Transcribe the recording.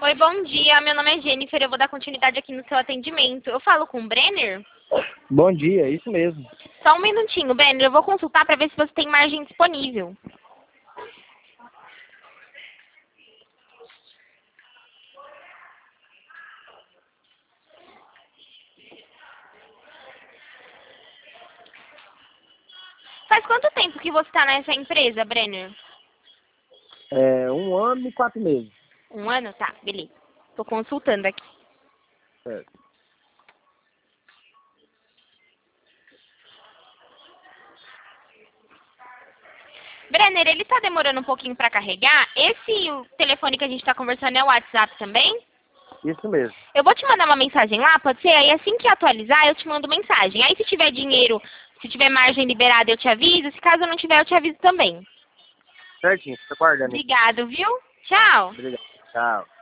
Oi, bom dia. Meu nome é Jennifer. Eu vou dar continuidade aqui no seu atendimento. Eu falo com o Brenner? Bom dia, isso mesmo. Só um minutinho, Brenner. Eu vou consultar para ver se você tem margem disponível. Faz quanto tempo que você está nessa empresa, Brenner? 1 ano e 4 meses. 1 ano? Tá, beleza. Tô consultando aqui. Certo. Brenner, ele tá demorando um pouquinho para carregar. O telefone que a gente tá conversando é o WhatsApp também? Isso mesmo. Eu vou te mandar uma mensagem lá, pode ser? Aí assim que atualizar, eu te mando mensagem. Aí se tiver dinheiro, se tiver margem liberada, eu te aviso. Se caso não tiver, eu te aviso também. Certinho, fica aguardando. Obrigado, viu? Tchau. Obrigado. Tchau.